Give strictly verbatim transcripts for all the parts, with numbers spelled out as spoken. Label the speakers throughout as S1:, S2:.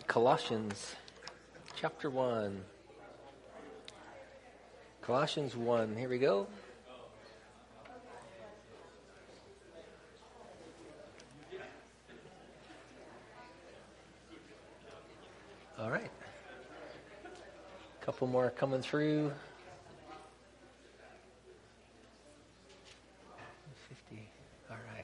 S1: Colossians chapter one. Colossians one. Here we go. All right. A couple more coming through. fifty. All right.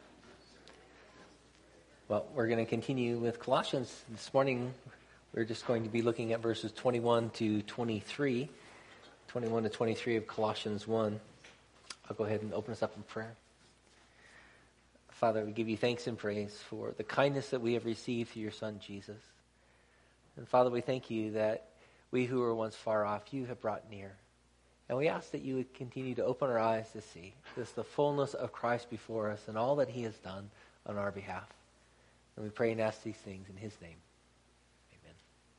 S1: Well, we're going to continue with Colossians. This morning, we're just going to be looking at verses twenty-one to twenty-three. twenty-one to twenty-three of Colossians one. I'll go ahead and open us up in prayer. Father, we give you thanks and praise for the kindness that we have received through your Son, Jesus. And Father, we thank you that we who were once far off, you have brought near. And we ask that you would continue to open our eyes to see this, the fullness of Christ before us and all that he has done on our behalf. And we pray and ask these things in his name. Amen.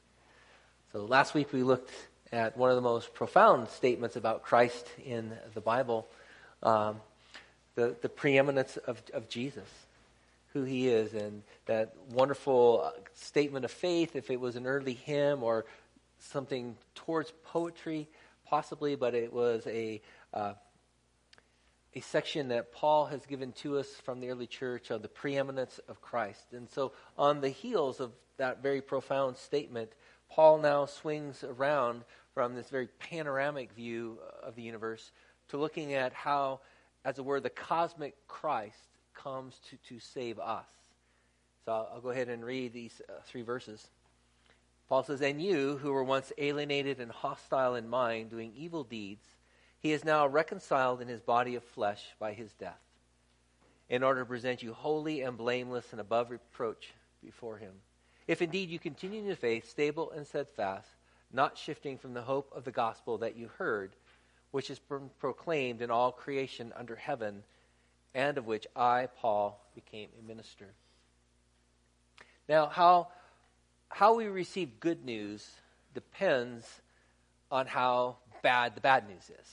S1: So last week we looked at one of the most profound statements about Christ in the Bible, um, the, the preeminence of, of Jesus, who he is, and that wonderful statement of faith, if it was an early hymn or something towards poetry, possibly, but it was a uh, a section that Paul has given to us from the early church of the preeminence of Christ. And so on the heels of that very profound statement, Paul now swings around from this very panoramic view of the universe to looking at how, as it were, the cosmic Christ comes to, to save us. So I'll, I'll go ahead and read these uh, three verses. Paul says, "And you, who were once alienated and hostile in mind, doing evil deeds, he is now reconciled in his body of flesh by his death, in order to present you holy and blameless and above reproach before him. If indeed you continue in the faith, stable and steadfast, not shifting from the hope of the gospel that you heard, which is pro- proclaimed in all creation under heaven, and of which I, Paul, became a minister." Now, how how we receive good news depends on how bad the bad news is.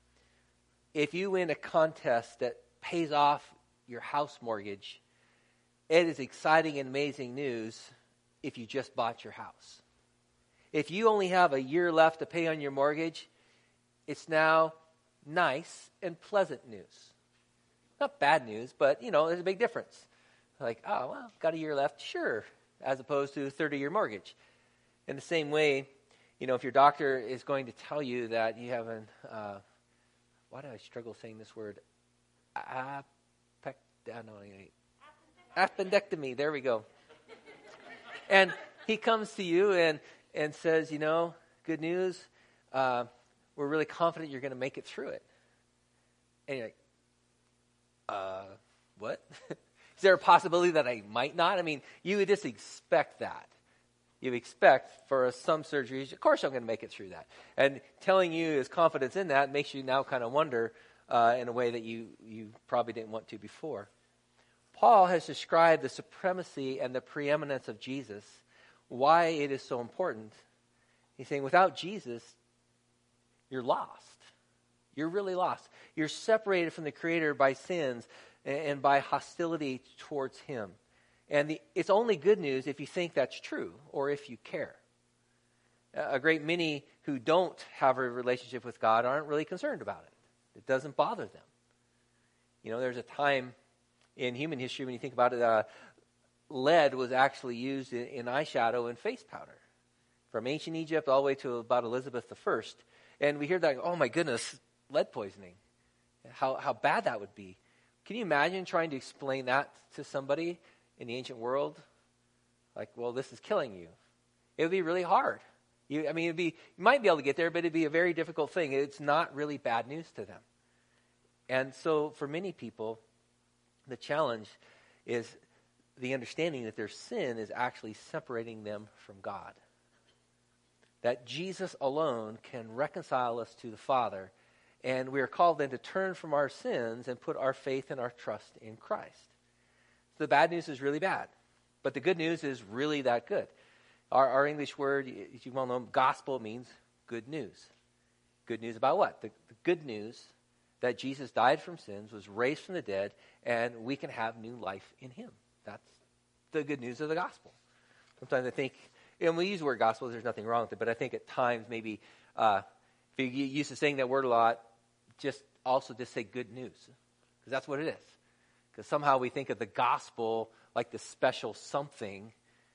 S1: If you win a contest that pays off your house mortgage, it is exciting and amazing news if you just bought your house. If you only have a year left to pay on your mortgage, it's now nice and pleasant news. Not bad news, but, you know, there's a big difference. Like, oh, well, got a year left, sure, as opposed to a thirty-year mortgage. In the same way, you know, if your doctor is going to tell you that you have an, uh, why do I struggle saying this word? Apec- no, appendectomy, there we go. And he comes to you and, and says, you know, good news, uh, we're really confident you're going to make it through it. And you're like, uh, what? Is there a possibility that I might not? I mean, you would just expect that. You expect for some surgeries, of course I'm going to make it through that. And telling you his confidence in that makes you now kind of wonder uh, in a way that you, you probably didn't want to before. Paul has described the supremacy and the preeminence of Jesus, why it is so important. He's saying without Jesus, you're lost. You're really lost. You're separated from the Creator by sins and, and by hostility towards him. And the, it's only good news if you think that's true or if you care. A great many who don't have a relationship with God aren't really concerned about it. It doesn't bother them. You know, there's a time in human history when you think about it, uh, lead was actually used in, in eyeshadow and face powder. From ancient Egypt all the way to about Elizabeth the First. And we hear that, oh my goodness, lead poisoning. How, how bad that would be. Can you imagine trying to explain that to somebody in the ancient world? Like, well, this is killing you. It would be really hard. You, I mean, it'd be, you might be able to get there, but it'd be a very difficult thing. It's not really bad news to them. And so for many people, the challenge is the understanding that their sin is actually separating them from God. That Jesus alone can reconcile us to the Father, and we are called then to turn from our sins and put our faith and our trust in Christ. The bad news is really bad, but the good news is really that good. Our, our English word, as you well know, gospel means good news. Good news about what? The, the good news that Jesus died from sins, was raised from the dead, and we can have new life in him. That's the good news of the gospel. Sometimes I think and we use the word gospel, there's nothing wrong with it, but I think at times maybe uh, if you're used to saying that word a lot, just also just say good news, because that's what it is. Because somehow we think of the gospel like this special something,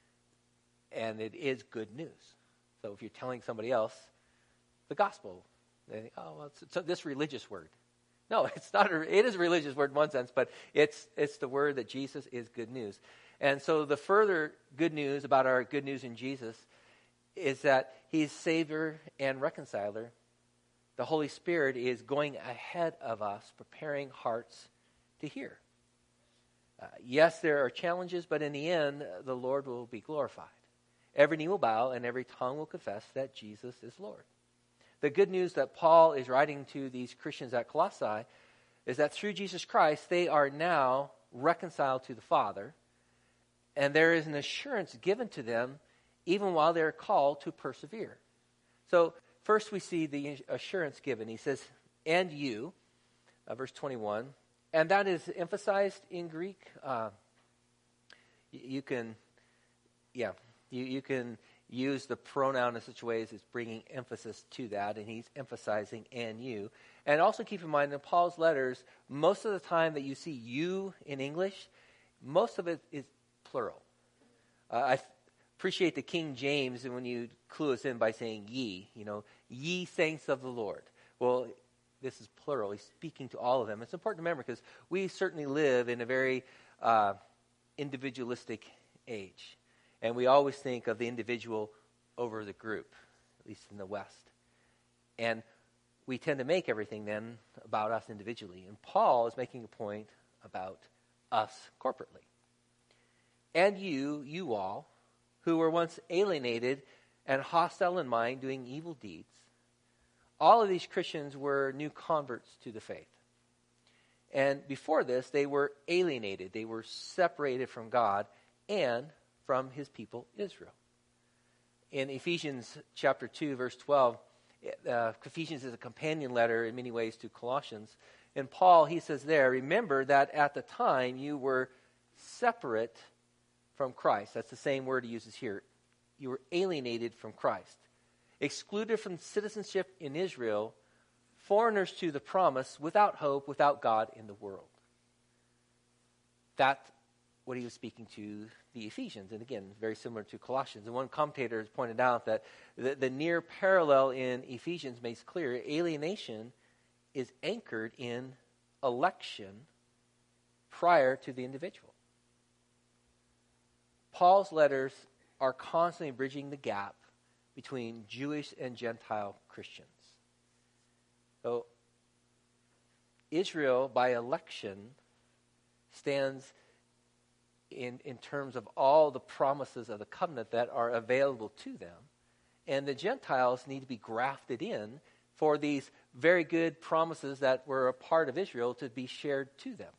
S1: and it is good news. So if you're telling somebody else the gospel, they think, oh, well, it's, it's this religious word. No, it's not. A, it is a religious word in one sense, but it's it's the word that Jesus is good news. And so the further good news about our good news in Jesus is that he's Savior and reconciler. The Holy Spirit is going ahead of us, preparing hearts to hear. Uh, yes, there are challenges, but in the end, the Lord will be glorified. Every knee will bow and every tongue will confess that Jesus is Lord. The good news that Paul is writing to these Christians at Colossae is that through Jesus Christ, they are now reconciled to the Father, and there is an assurance given to them even while they're called to persevere. So first we see the assurance given. He says, and you, uh, verse twenty-one, and that is emphasized in Greek. Uh, you, you can, yeah, you, you can use the pronoun in such ways as bringing emphasis to that, and he's emphasizing and you. And also keep in mind in Paul's letters, most of the time that you see you in English, most of it is plural. Uh, I f- appreciate the King James, and when you clue us in by saying ye, you know, ye saints of the Lord. Well, this is plural. He's speaking to all of them. It's important to remember because we certainly live in a very uh, individualistic age. And we always think of the individual over the group, at least in the West. And we tend to make everything then about us individually. And Paul is making a point about us corporately. And you, you all, who were once alienated and hostile in mind, doing evil deeds, all of these Christians were new converts to the faith. And before this, they were alienated. They were separated from God and from his people Israel. In Ephesians chapter two, verse twelve, uh, Ephesians is a companion letter in many ways to Colossians. And Paul, he says there, remember that at the time you were separate from Christ. That's the same word he uses here. You were alienated from Christ, excluded from citizenship in Israel, foreigners to the promise, without hope, without God in the world. That's what he was speaking to the Ephesians. And again, very similar to Colossians. And one commentator has pointed out that the, the near parallel in Ephesians makes clear alienation is anchored in election prior to the individual. Paul's letters are constantly bridging the gap between Jewish and Gentile Christians. So Israel, by election, stands in, in terms of all the promises of the covenant that are available to them. And the Gentiles need to be grafted in for these very good promises that were a part of Israel to be shared to them.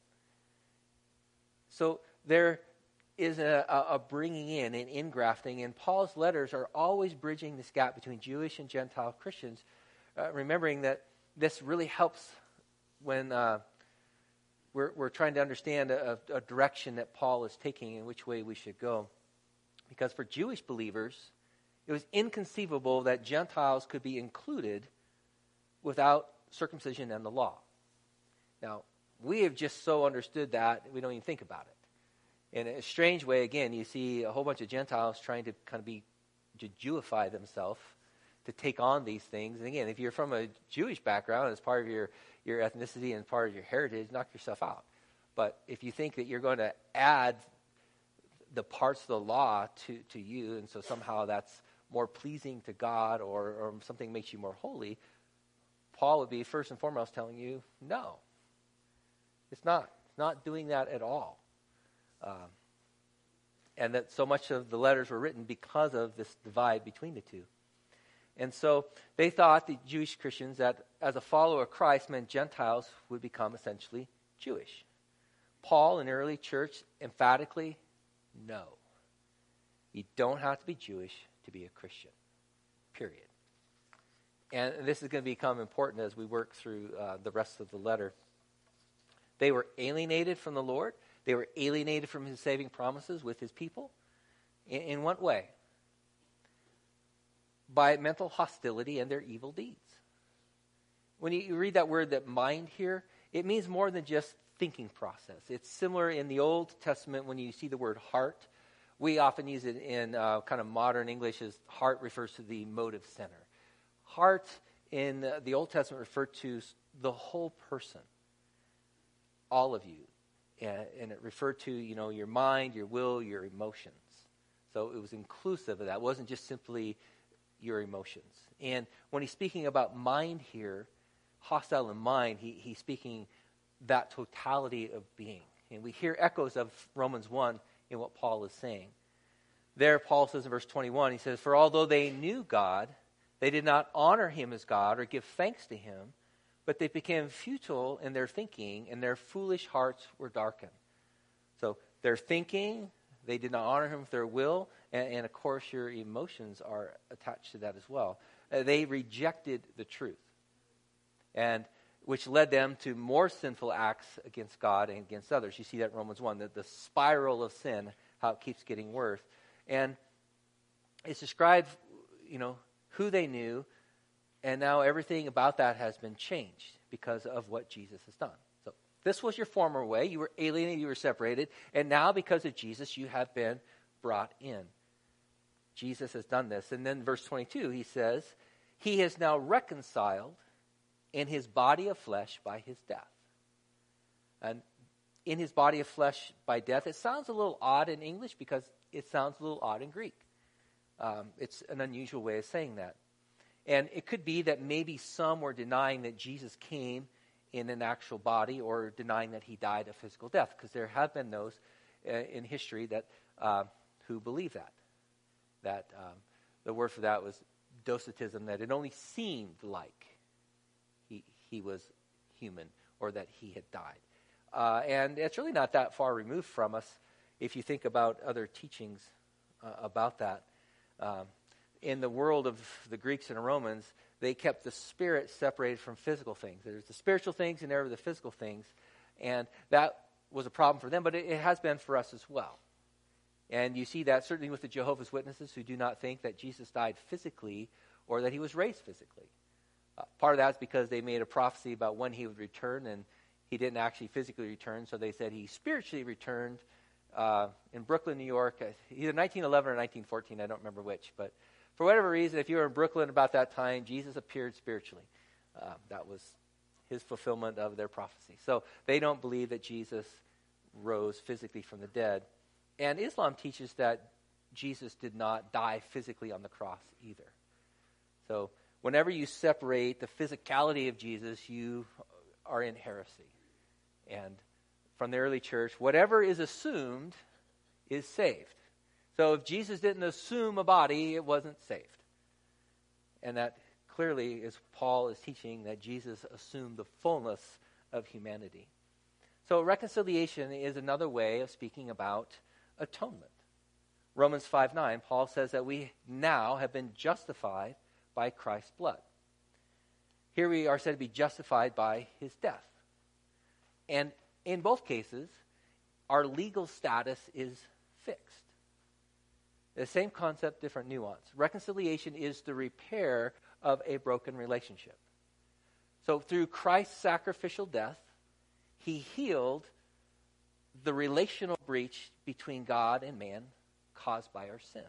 S1: So there is a, a, a bringing in, an ingrafting, and Paul's letters are always bridging this gap between Jewish and Gentile Christians, uh, remembering that this really helps when uh, we're, we're trying to understand a, a direction that Paul is taking and which way we should go. Because for Jewish believers, it was inconceivable that Gentiles could be included without circumcision and the law. Now, we have just so understood that, we don't even think about it. In a strange way, again, you see a whole bunch of Gentiles trying to kind of be, to Jewify themselves, to take on these things. And again, if you're from a Jewish background, as part of your, your ethnicity and part of your heritage, knock yourself out. But if you think that you're going to add the parts of the law to, to you, and so somehow that's more pleasing to God or, or something makes you more holy, Paul would be first and foremost telling you, no, it's not. It's not doing that at all. Um, and that so much of the letters were written because of this divide between the two. And so they thought, the Jewish Christians, that as a follower of Christ meant Gentiles would become essentially Jewish. Paul in the early church emphatically, no. You don't have to be Jewish to be a Christian, period. And this is going to become important as we work through uh, the rest of the letter. They were alienated from the Lord. They were alienated from his saving promises with his people. In, in what way? by mental hostility and their evil deeds. When you, you read that word, that mind here, it means more than just thinking process. It's similar in the Old Testament when you see the word heart. We often use it in uh, kind of modern English as heart refers to the motive center. Heart in the Old Testament referred to the whole person, all of you. And, and it referred to, you know, your mind, your will, your emotions. So it was inclusive of that. It wasn't just simply your emotions. And when he's speaking about mind here, hostile in mind, he, he's speaking that totality of being. And we hear echoes of Romans one in what Paul is saying. There, Paul says in verse twenty-one, he says, "For although they knew God, they did not honor him as God or give thanks to him, but they became futile in their thinking, and their foolish hearts were darkened." So their thinking, they did not honor him with their will, and, and of course your emotions are attached to that as well. Uh, they rejected the truth, and which led them to more sinful acts against God and against others. You see that in Romans one, the, the spiral of sin, how it keeps getting worse. And it's described, you know, who they knew, and now everything about that has been changed because of what Jesus has done. So this was your former way. You were alienated, you were separated, and now because of Jesus, you have been brought in. Jesus has done this. And then verse twenty-two, he says, "He has now reconciled in his body of flesh by his death." And in his body of flesh by death, it sounds a little odd in English because it sounds a little odd in Greek. Um, it's an unusual way of saying that. And it could be that maybe some were denying that Jesus came in an actual body or denying that he died a physical death, because there have been those uh, in history that uh, who believe that. That um, the word for that was docetism, that it only seemed like he, he was human or that he had died. Uh, and it's really not that far removed from us if you think about other teachings uh, about that. Um, in the world of the Greeks and the Romans, they kept the spirit separated from physical things. There's the spiritual things and there were the physical things. And that was a problem for them, but it, it has been for us as well. And you see that certainly with the Jehovah's Witnesses, who do not think that Jesus died physically or that he was raised physically. Uh, part of that is because they made a prophecy about when he would return, and he didn't actually physically return, so they said he spiritually returned uh, in Brooklyn, New York, either nineteen eleven or nineteen fourteen, I don't remember which. But for whatever reason, if you were in Brooklyn about that time, Jesus appeared spiritually. Uh, that was his fulfillment of their prophecy. So they don't believe that Jesus rose physically from the dead. And Islam teaches that Jesus did not die physically on the cross either. So whenever you separate the physicality of Jesus, you are in heresy. And from the early church, whatever is assumed is saved. So if Jesus didn't assume a body, it wasn't saved. And that clearly is Paul is teaching, that Jesus assumed the fullness of humanity. So reconciliation is another way of speaking about atonement. Romans five nine, Paul says that we now have been justified by Christ's blood. Here we are said to be justified by his death. And in both cases, our legal status is fixed. The same concept, different nuance. Reconciliation is the repair of a broken relationship. So through Christ's sacrificial death, he healed the relational breach between God and man caused by our sin.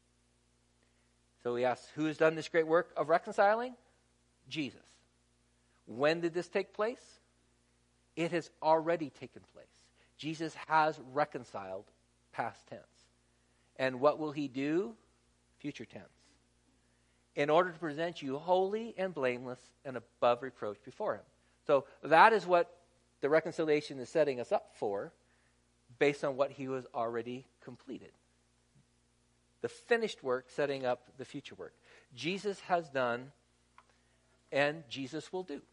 S1: So we ask, who has done this great work of reconciling? Jesus. When did this take place? It has already taken place. Jesus has reconciled, past tense. And what will he do? Future tense. In order to present you holy and blameless and above reproach before him. So that is what the reconciliation is setting us up for, based on what he was already completed. The finished work setting up the future work. Jesus has done, and Jesus will do.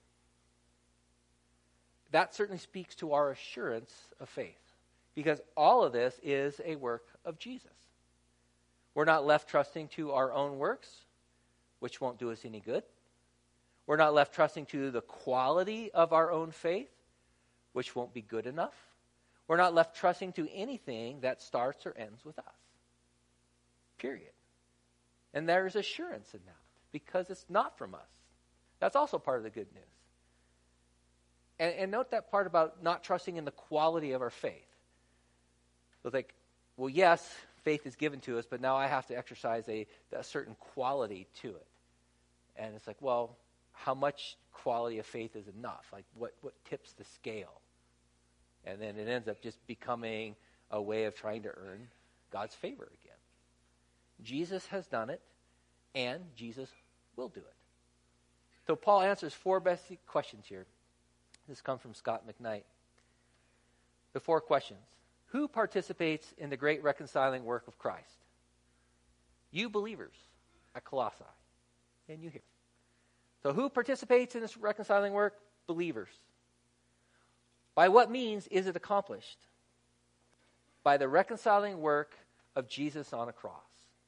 S1: That certainly speaks to our assurance of faith, because all of this is a work of Jesus. We're not left trusting to our own works, which won't do us any good. We're not left trusting to the quality of our own faith, which won't be good enough. We're not left trusting to anything that starts or ends with us. Period. And there is assurance in that because it's not from us. That's also part of the good news. And, and note that part about not trusting in the quality of our faith. So it's like, well, yes, faith is given to us, but now I have to exercise a, a certain quality to it. And it's like, well, how much quality of faith is enough? Like, what, what tips the scale? And then it ends up just becoming a way of trying to earn God's favor again. Jesus has done it, and Jesus will do it. So Paul answers four basic questions here. This comes from Scott McKnight. The four questions. Who participates in the great reconciling work of Christ? You believers at Colossae, and you here. So who participates in this reconciling work? Believers. By what means is it accomplished? By the reconciling work of Jesus on a cross.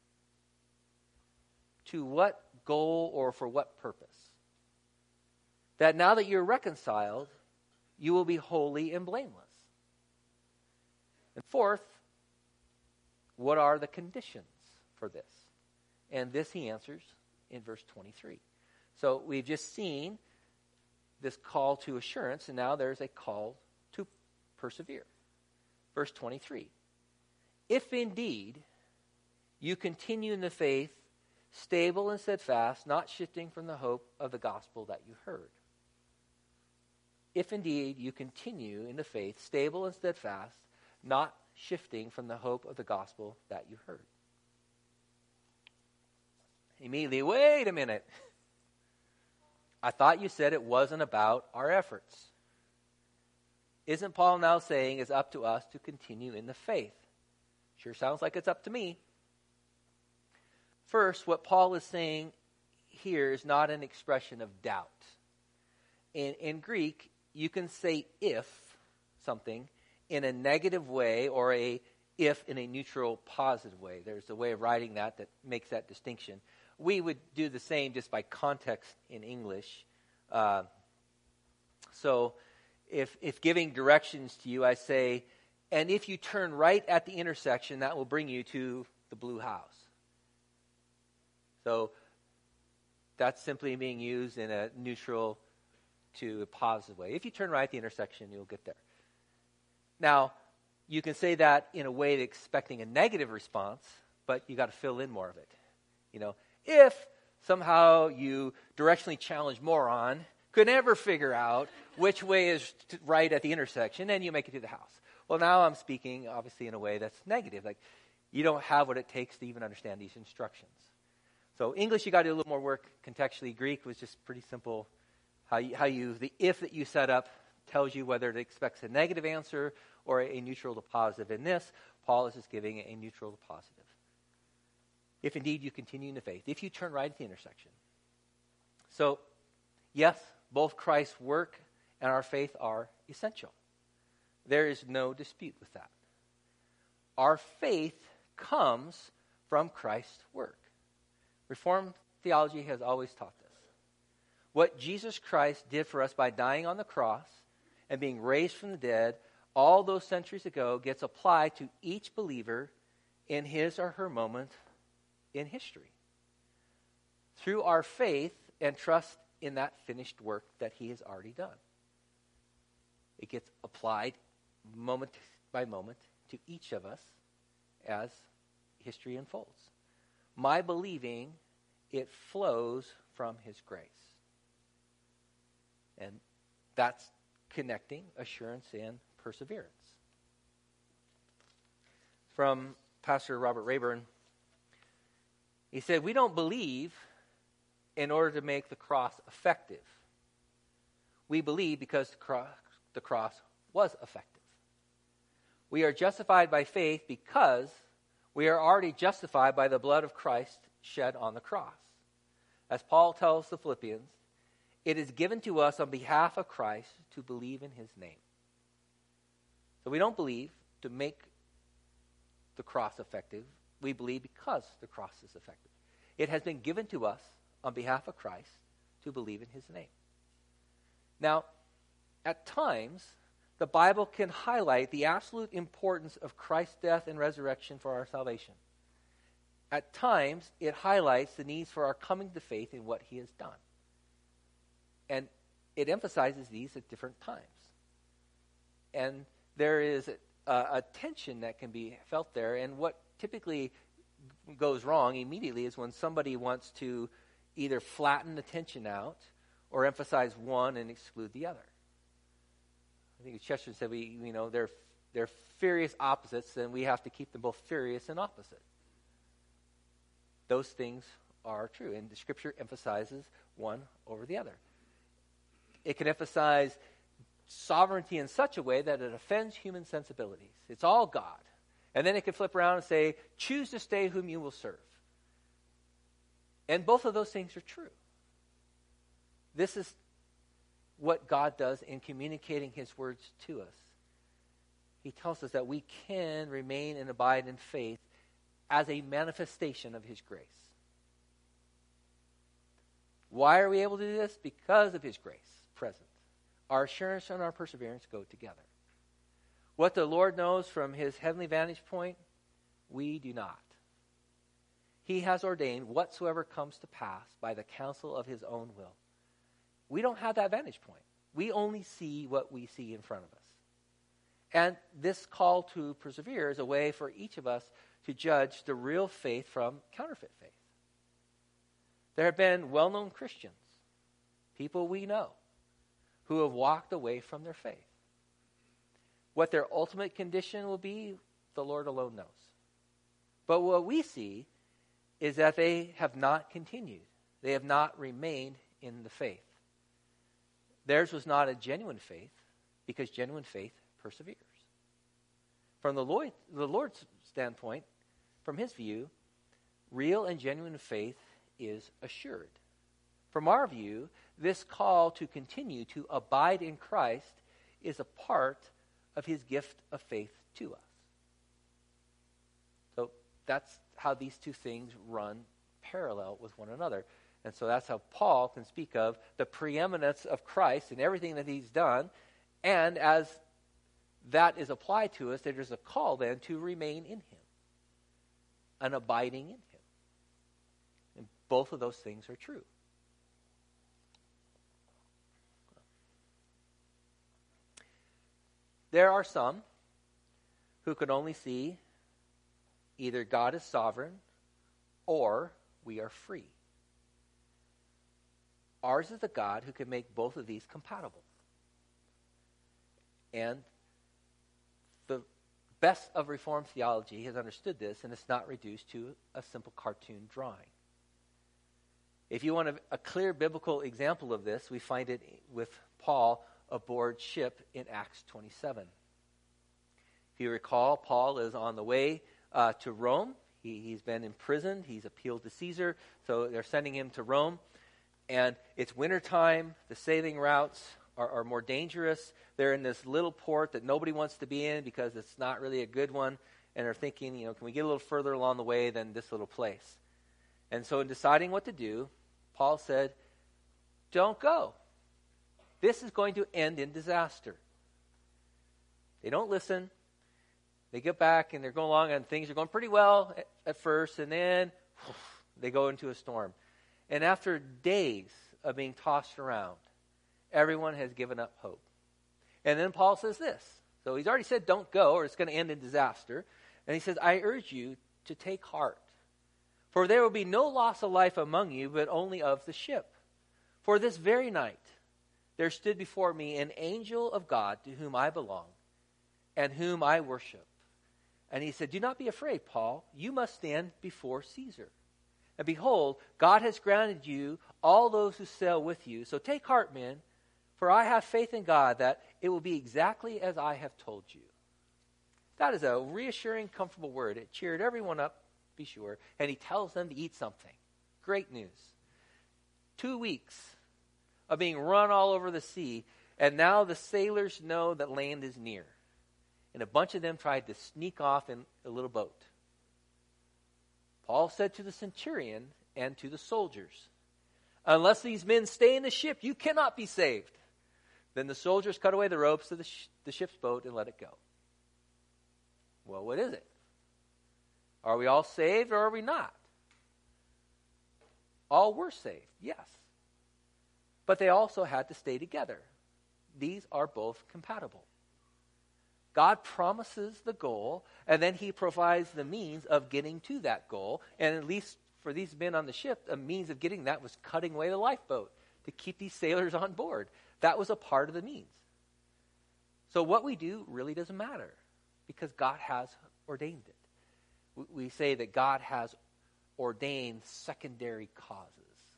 S1: To what goal or for what purpose? That now that you're reconciled, you will be holy and blameless. And fourth, what are the conditions for this? And this he answers in verse twenty-three. So we've just seen this call to assurance, and now there's a call to persevere. Verse twenty-three. If indeed you continue in the faith, stable and steadfast, not shifting from the hope of the gospel that you heard. If indeed you continue in the faith, stable and steadfast, not shifting from the hope of the gospel that you heard. Immediately, wait a minute. I thought you said it wasn't about our efforts. Isn't Paul now saying it's up to us to continue in the faith? Sure sounds like it's up to me. First, what Paul is saying here is not an expression of doubt. In, in Greek, you can say if something in a negative way or a if in a neutral positive way. There's a way of writing that that makes that distinction. We would do the same just by context in English. Uh, so if if giving directions to you, I say, and if you turn right at the intersection, that will bring you to the blue house. So that's simply being used in a neutral to a positive way. If you turn right at the intersection, you'll get there. Now, you can say that in a way of expecting a negative response, but you got to fill in more of it. You know, if somehow you directionally challenged moron could never figure out which way is t- right at the intersection, then you make it to the house. Well, now I'm speaking, obviously, in a way that's negative. Like, you don't have what it takes to even understand these instructions. So English, you got to do a little more work contextually. Greek was just pretty simple. How you, how you, the if that you set up tells you whether it expects a negative answer or a, a neutral to positive. In this, Paul is just giving a neutral to positive. If indeed you continue in the faith, if you turn right at the intersection. So, yes, both Christ's work and our faith are essential. There is no dispute with that. Our faith comes from Christ's work. Reformed theology has always taught this. What Jesus Christ did for us by dying on the cross and being raised from the dead all those centuries ago gets applied to each believer in his or her moment in history. Through our faith and trust in that finished work that he has already done. It gets applied moment by moment to each of us as history unfolds. My believing, it flows from his grace. And that's connecting assurance and perseverance. From Pastor Robert Rayburn, he said, we don't believe in order to make the cross effective. We believe because the cross, the cross was effective. We are justified by faith because we are already justified by the blood of Christ shed on the cross. As Paul tells the Philippians, it is given to us on behalf of Christ to believe in his name. So we don't believe to make the cross effective. We believe because the cross is effective. It has been given to us on behalf of Christ to believe in his name. Now, at times, the Bible can highlight the absolute importance of Christ's death and resurrection for our salvation. at times it highlights the needs for our coming to faith in what he has done. And it emphasizes these at different times. And there is a, a tension that can be felt there. And what typically goes wrong immediately is when somebody wants to either flatten the tension out or emphasize one and exclude the other. I think Chesterton said, we, you know, they're, they're furious opposites, and we have to keep them both furious and opposite. Those things are true, and the Scripture emphasizes one over the other. It can emphasize sovereignty in such a way that it offends human sensibilities. It's all God. And then it can flip around and say, choose this day whom you will serve. And both of those things are true. This is what God does in communicating his words to us. He tells us that we can remain and abide in faith as a manifestation of his grace. Why are we able to do this? Because of his grace present. Our assurance and our perseverance go together. What the Lord knows from his heavenly vantage point, we do not. He has ordained whatsoever comes to pass by the counsel of his own will. We don't have that vantage point. We only see what we see in front of us. And this call to persevere is a way for each of us to judge the real faith from counterfeit faith. There have been well-known Christians, people we know, who have walked away from their faith. What their ultimate condition will be, the Lord alone knows. But what we see is that they have not continued. They have not remained in the faith. Theirs was not a genuine faith, because genuine faith perseveres. From the Lord, the Lord's standpoint, from his view, real and genuine faith is assured. From our view, this call to continue to abide in Christ is a part of his gift of faith to us. So that's how these two things run parallel with one another. And so that's how Paul can speak of the preeminence of Christ and everything that he's done. And as that is applied to us, there is a call then to remain in him, an abiding in him. And both of those things are true. There are some who can only see either God is sovereign or we are free. Ours is a God who can make both of these compatible. And the best of Reformed theology has understood this, and it's not reduced to a simple cartoon drawing. If you want a, a clear biblical example of this, we find it with Paul aboard ship in Acts twenty-seven. If you recall, Paul is on the way uh, to Rome. He, he's been imprisoned. He's appealed to Caesar, so they're sending him to Rome. And it's wintertime. The sailing routes are, are more dangerous. They're in this little port that nobody wants to be in because it's not really a good one. And they're thinking, you know, can we get a little further along the way than this little place? And so in deciding what to do, Paul said, don't go. This is going to end in disaster. They don't listen. They get back and they're going along and things are going pretty well at, at first, and then whew, they go into a storm. And after days of being tossed around, everyone has given up hope. And then Paul says this. So he's already said don't go or it's going to end in disaster. And he says, I urge you to take heart. For there will be no loss of life among you, but only of the ship. For this very night there stood before me an angel of God to whom I belong and whom I worship. And he said, do not be afraid, Paul. You must stand before Caesar. And behold, God has granted you all those who sail with you. So take heart, men, for I have faith in God that it will be exactly as I have told you. That is a reassuring, comfortable word. It cheered everyone up, be sure. And he tells them to eat something. Great news. Two weeks of being run all over the sea, and now the sailors know that land is near. And a bunch of them tried to sneak off in a little boat. Paul said to the centurion and to the soldiers, unless these men stay in the ship, you cannot be saved. Then the soldiers cut away the ropes of the, sh- the ship's boat and let it go. Well, what is it? Are we all saved or are we not? All were saved, yes. But they also had to stay together. These are both compatible. God promises the goal, and then he provides the means of getting to that goal. And at least for these men on the ship, a means of getting that was cutting away the lifeboat to keep these sailors on board. That was a part of the means. So what we do really doesn't matter because God has ordained it. We say that God has ordained secondary causes.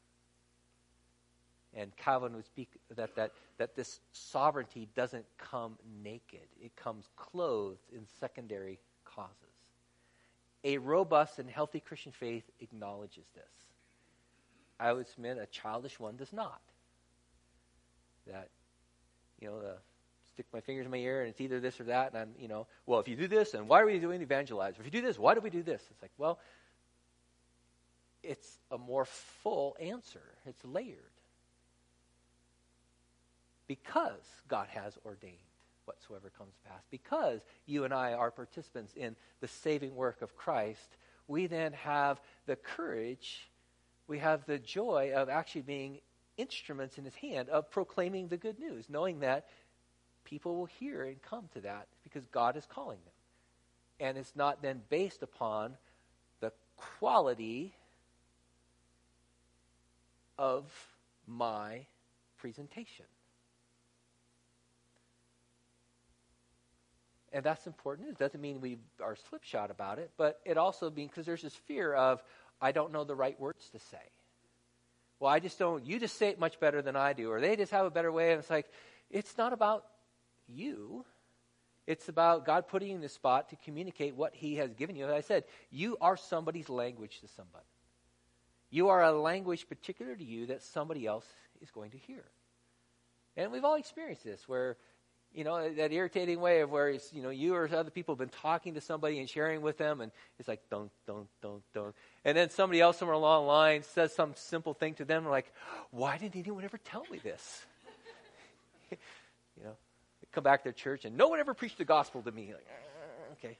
S1: And Calvin would speak that, that, that this sovereignty doesn't come naked. It comes clothed in secondary causes. A robust and healthy Christian faith acknowledges this. I would submit a childish one does not. That, you know, the stick my fingers in my ear and it's either this or that. And I'm, you know, well, if you do this, then why are we doing evangelize? If you do this, why do we do this? It's like, well, it's a more full answer. It's layered. Because God has ordained whatsoever comes to pass. Because you and I are participants in the saving work of Christ, we then have the courage, we have the joy of actually being instruments in his hand of proclaiming the good news, knowing that people will hear and come to that because God is calling them. And it's not then based upon the quality of my presentation. And that's important. It doesn't mean we are slipshod about it, but it also means because there's this fear of, I don't know the right words to say. Well, I just don't, you just say it much better than I do, or they just have a better way. And it's like, it's not about you. It's about God putting you in the spot to communicate what he has given you. As I said, you are somebody's language to somebody. You are a language particular to you that somebody else is going to hear. And we've all experienced this where, you know, that irritating way of where, it's, you know, you or other people have been talking to somebody and sharing with them, and it's like, don't, don't, don't, don't. And then somebody else somewhere along the line says some simple thing to them, and like, why didn't anyone ever tell me this? You know, they come back to church, and no one ever preached the gospel to me. Like, okay.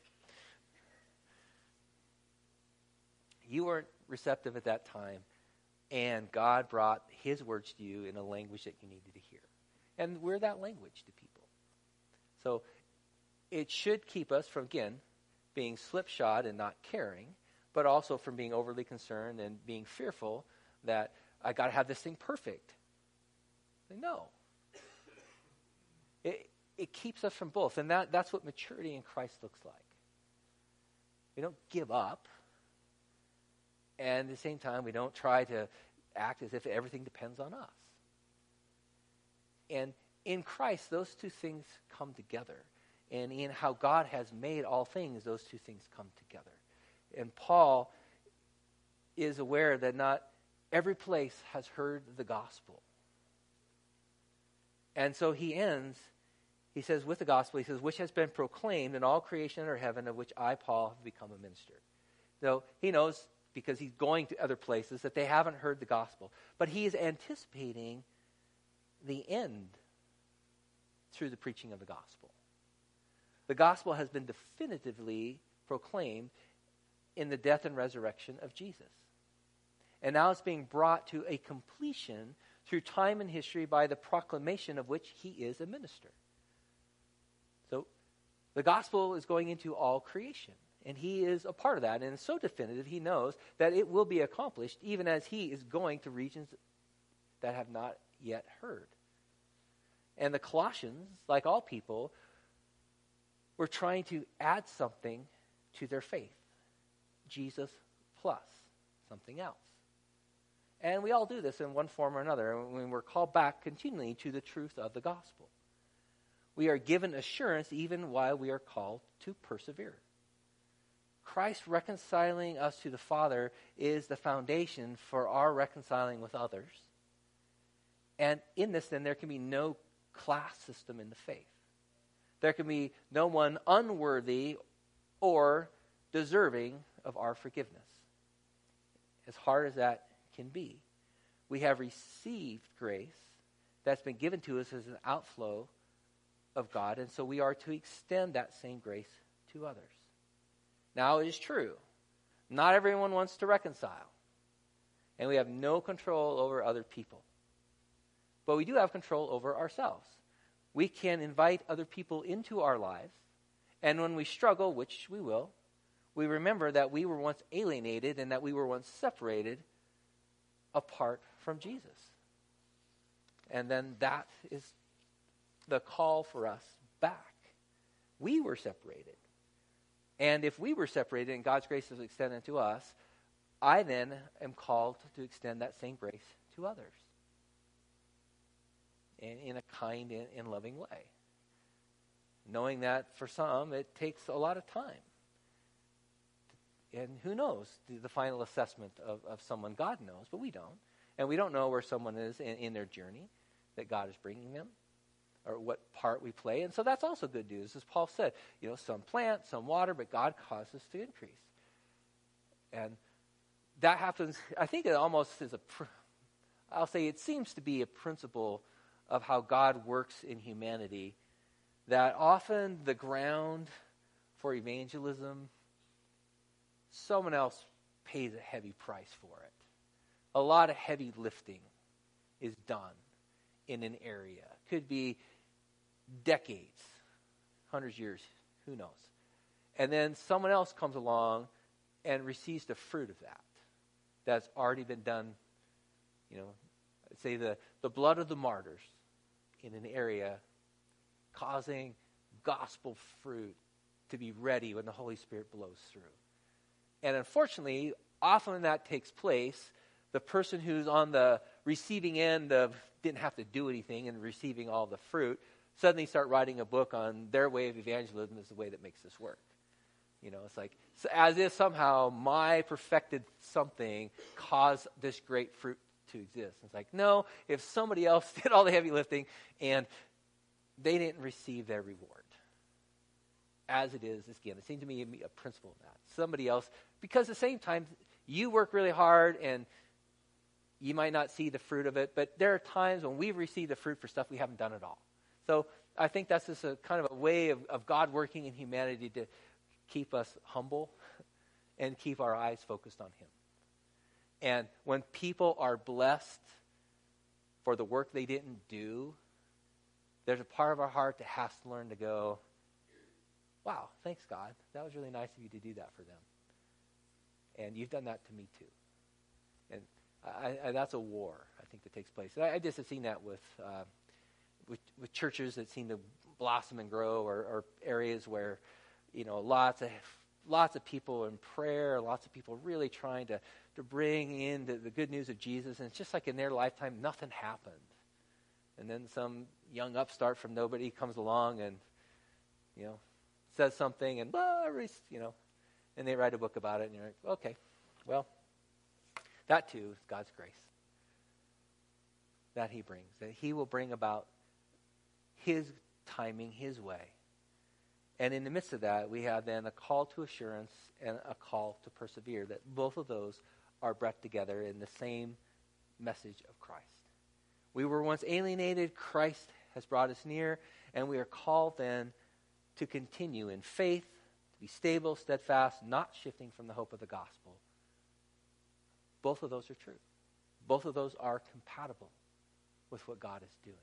S1: You weren't receptive at that time, and God brought his words to you in a language that you needed to hear. And we're that language to people. So it should keep us from, again, being slipshod and not caring, but also from being overly concerned and being fearful that I got to have this thing perfect. No. It, it keeps us from both, and that, that's what maturity in Christ looks like. We don't give up, and at the same time, we don't try to act as if everything depends on us. And in Christ, those two things come together. And in how God has made all things, those two things come together. And Paul is aware that not every place has heard the gospel. And so he ends, he says, with the gospel, he says, which has been proclaimed in all creation under heaven, of which I, Paul, have become a minister. So he knows, because he's going to other places, that they haven't heard the gospel. But he is anticipating the end through the preaching of the gospel. The gospel has been definitively proclaimed in the death and resurrection of Jesus. And now it's being brought to a completion through time and history by the proclamation of which he is a minister. So the gospel is going into all creation, and he is a part of that. And it's so definitive, he knows that it will be accomplished even as he is going to regions that have not yet heard. And the Colossians, like all people, were trying to add something to their faith. Jesus plus something else. And we all do this in one form or another when we're called back continually to the truth of the gospel. We are given assurance even while we are called to persevere. Christ reconciling us to the Father is the foundation for our reconciling with others. And in this, then, there can be no class system in the faith. There can be no one unworthy or deserving of our forgiveness. As hard as that can be, we have received grace that's been given to us as an outflow of God, and so we are to extend that same grace to others. Now, it is true, not everyone wants to reconcile. And we have no control over other people. But we do have control over ourselves. We can invite other people into our lives. And when we struggle, which we will, we remember that we were once alienated and that we were once separated apart from Jesus. And then that is the call for us back. We were separated. And if we were separated and God's grace is extended to us, I then am called to extend that same grace to others. In, in a kind and, and loving way. Knowing that for some, it takes a lot of time. And who knows the, the final assessment of, of someone? God knows, but we don't. And we don't know where someone is in, in their journey that God is bringing them, or what part we play. And so that's also good news. As Paul said, you know, some plant, some water, but God causes to increase. And that happens, I think it almost is a, I'll say it seems to be a principle of how God works in humanity, that often the ground for evangelism, someone else pays a heavy price for it. A lot of heavy lifting is done in an area. Could be decades, hundreds of years, who knows. And then someone else comes along and receives the fruit of that. That's already been done, you know, say the, the blood of the martyrs in an area, causing gospel fruit to be ready when the Holy Spirit blows through. And unfortunately, often when that takes place, the person who's on the receiving end of didn't have to do anything and receiving all the fruit, suddenly start writing a book on their way of evangelism is the way that makes this work. You know, it's like, so as if somehow my perfected something caused this great fruit to exist. It's like, no, if somebody else did all the heavy lifting and they didn't receive their reward. As it is, again, it seems to me a principle of that. Somebody else, because at the same time, you work really hard and you might not see the fruit of it, but there are times when we've received the fruit for stuff we haven't done at all. So I think that's just a kind of a way of, of God working in humanity to keep us humble and keep our eyes focused on him. And when people are blessed for the work they didn't do, there's a part of our heart that has to learn to go, wow, thanks, God. That was really nice of you to do that for them. And you've done that to me too. And I, I, that's a war, I think, that takes place. And I, I just have seen that with, uh, with with churches that seem to blossom and grow, or, or areas where, you know, lots of lots of people in prayer, lots of people really trying to, to bring in the, the good news of Jesus. And it's just like in their lifetime, nothing happened. And then some young upstart from nobody comes along and, you know, says something and, blah, you know, and they write a book about it. And you're like, okay, well, that too is God's grace that he brings, that he will bring about his timing, his way. And in the midst of that, we have then a call to assurance and a call to persevere, that both of those are brought together in the same message of Christ. We were once alienated, Christ has brought us near, and we are called then to continue in faith, to be stable, steadfast, not shifting from the hope of the gospel. Both of those are true. Both of those are compatible with what God is doing.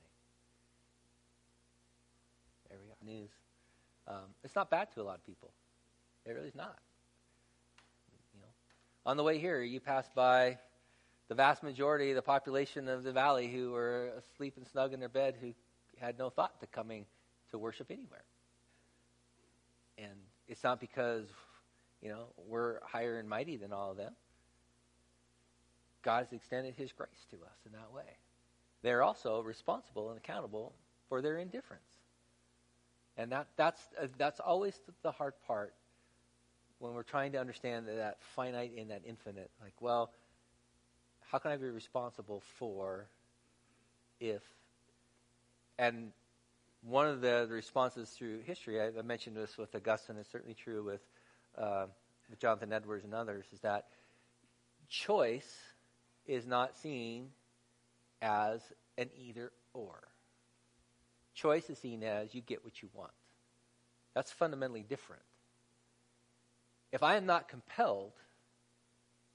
S1: There we go. News. Um, it's not bad to a lot of people. It really is not. You know, on the way here, you pass by the vast majority of the population of the valley who were asleep and snug in their bed, who had no thought to coming to worship anywhere. And it's not because, you know, we're higher and mighty than all of them. God has extended his grace to us in that way. They're also responsible and accountable for their indifference. And that that's uh, that's always the hard part when we're trying to understand that, that finite and that infinite. Like, well, how can I be responsible for if... And one of the, the responses through history, I, I mentioned this with Augustine, it's certainly true with, uh, with Jonathan Edwards and others, is that choice is not seen as an either or. Choice is seen as you get what you want. That's fundamentally different. If I am not compelled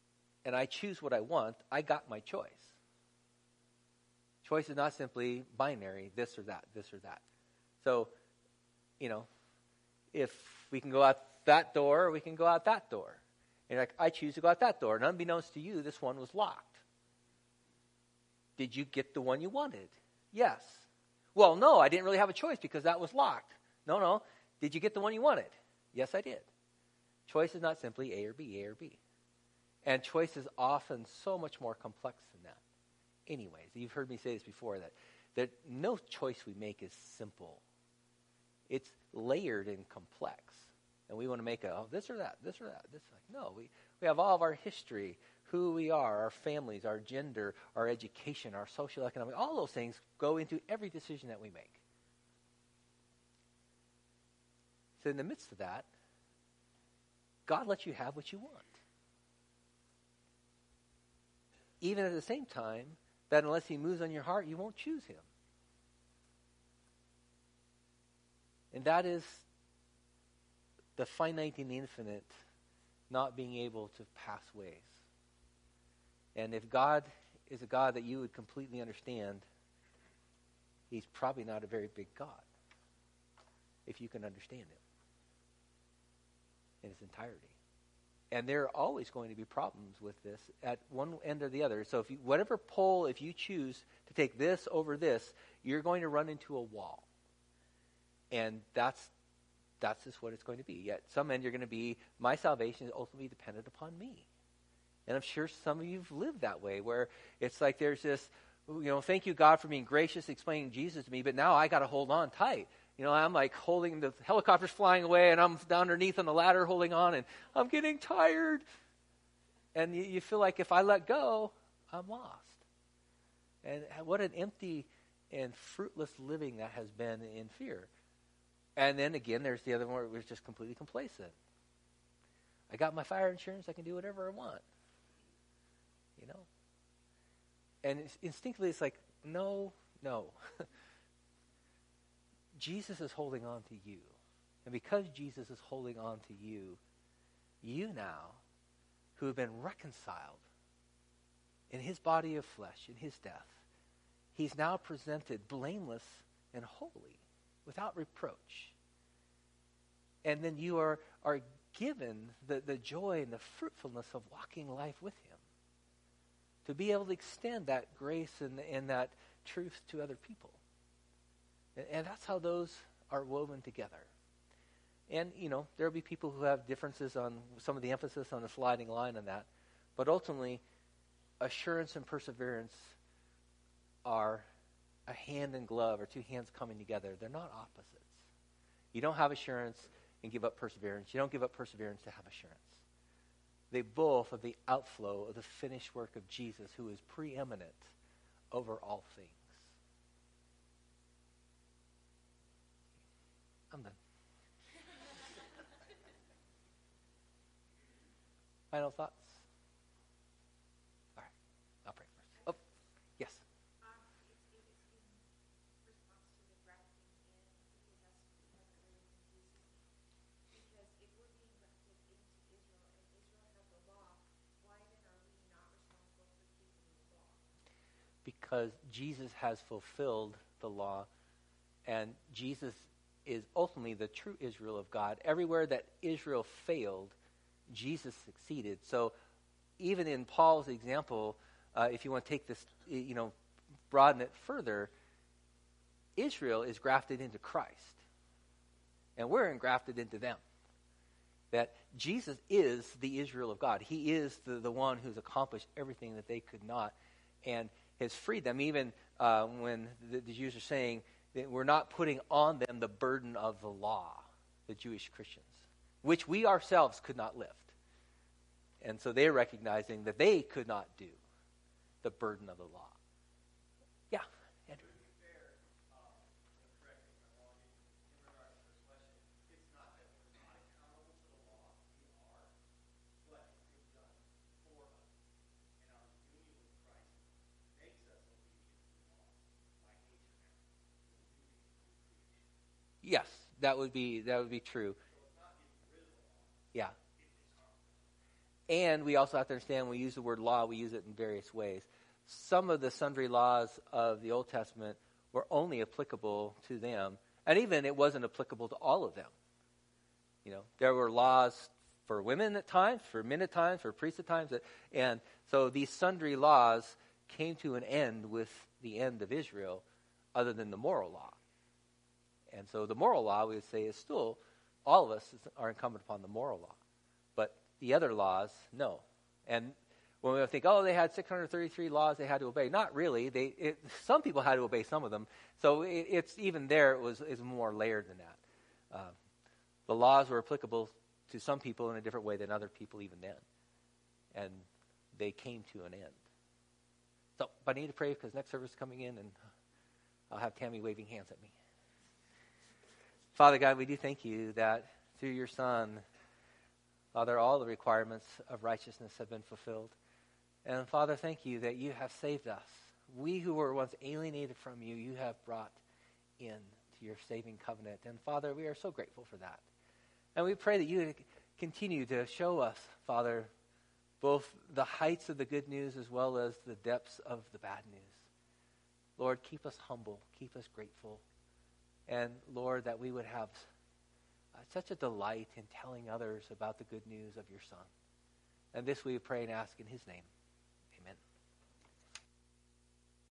S1: and I choose what I want, I got my choice. Choice is not simply binary, this or that, this or that. So, you know, if we can go out that door, or we can go out that door. And like, I choose to go out that door. And unbeknownst to you, this one was locked. Did you get the one you wanted? Yes. Well, no, I didn't really have a choice because that was locked. No, no. Did you get the one you wanted? Yes, I did. Choice is not simply A or B, A or B. And choice is often so much more complex than that. Anyways, you've heard me say this before, that, that no choice we make is simple. It's layered and complex. And we want to make a, oh, this or that, this or that. This, like, no, we, we have all of our history, who we are, our families, our gender, our education, our social, economic, all those things go into every decision that we make. So in the midst of that, God lets you have what you want. Even at the same time, that unless he moves on your heart, you won't choose him. And that is the finite and infinite not being able to pass ways. And if God is a God that you would completely understand, he's probably not a very big God, if you can understand him in its entirety. And there are always going to be problems with this at one end or the other. So if you, whatever pole, if you choose to take this over this, you're going to run into a wall. And that's that's just what it's going to be. At some end, you're going to be, my salvation is ultimately dependent upon me. And I'm sure some of you have lived that way, where it's like there's this, you know, thank you, God, for being gracious, explaining Jesus to me, but now I got to hold on tight. You know, I'm like holding, the helicopter's flying away, and I'm down underneath on the ladder holding on, and I'm getting tired. And you, you feel like if I let go, I'm lost. And what an empty and fruitless living that has been in fear. And then again, there's the other one where it was just completely complacent. I got my fire insurance, I can do whatever I want. You know? And it's, instinctively it's like, no, no. Jesus is holding on to you. And because Jesus is holding on to you, you now, who have been reconciled in his body of flesh, in his death, he's now presented blameless and holy, without reproach. And then you are, are given the, the joy and the fruitfulness of walking life with him. To be able to extend that grace and, and that truth to other people. And, and that's how those are woven together. And, you know, there will be people who have differences on some of the emphasis on the sliding line on that. But ultimately, assurance and perseverance are a hand and glove, or two hands coming together. They're not opposites. You don't have assurance and give up perseverance. You don't give up perseverance to have assurance. They both are the outflow of the finished work of Jesus, who is preeminent over all things. I'm done. Final thoughts? All right. I'll pray first. Oh, yes. Because Jesus has fulfilled the law, and Jesus is ultimately the true Israel of God. Everywhere that Israel failed, Jesus succeeded. So even in Paul's example, uh, if you want to take this, you know, broaden it further, Israel is grafted into Christ, and we're engrafted into them. That Jesus is the Israel of God. He is the, the one who's accomplished everything that they could not, and has freed them. Even uh, when the, the Jews are saying that we're not putting on them the burden of the law, the Jewish Christians, which we ourselves could not lift. And so they're recognizing that they could not do the burden of the law. Yeah, Andrew. Yes, that would be that would be true. Yeah. And we also have to understand when we use the word law, we use it in various ways. Some of the sundry laws of the Old Testament were only applicable to them. And even it wasn't applicable to all of them. You know, there were laws for women at times, for men at times, for priests at times. And so these sundry laws came to an end with the end of Israel, other than the moral law. And so the moral law, we would say, is still, all of us are incumbent upon the moral law. But the other laws, no. And when we think, oh, they had six hundred thirty-three laws they had to obey. Not really. They it, some people had to obey some of them. So it, it's even there, it was is more layered than that. Uh, the laws were applicable to some people in a different way than other people even then. And they came to an end. So, but I need to pray because next service is coming in, and I'll have Tammy waving hands at me. Father God, we do thank you that through your Son, Father, all the requirements of righteousness have been fulfilled. And Father, thank you that you have saved us. We who were once alienated from you, you have brought in to your saving covenant. And Father, we are so grateful for that. And we pray that you would continue to show us, Father, both the heights of the good news as well as the depths of the bad news. Lord, keep us humble, keep us grateful. And Lord, that we would have uh, such a delight in telling others about the good news of your Son. And this we pray and ask in his name.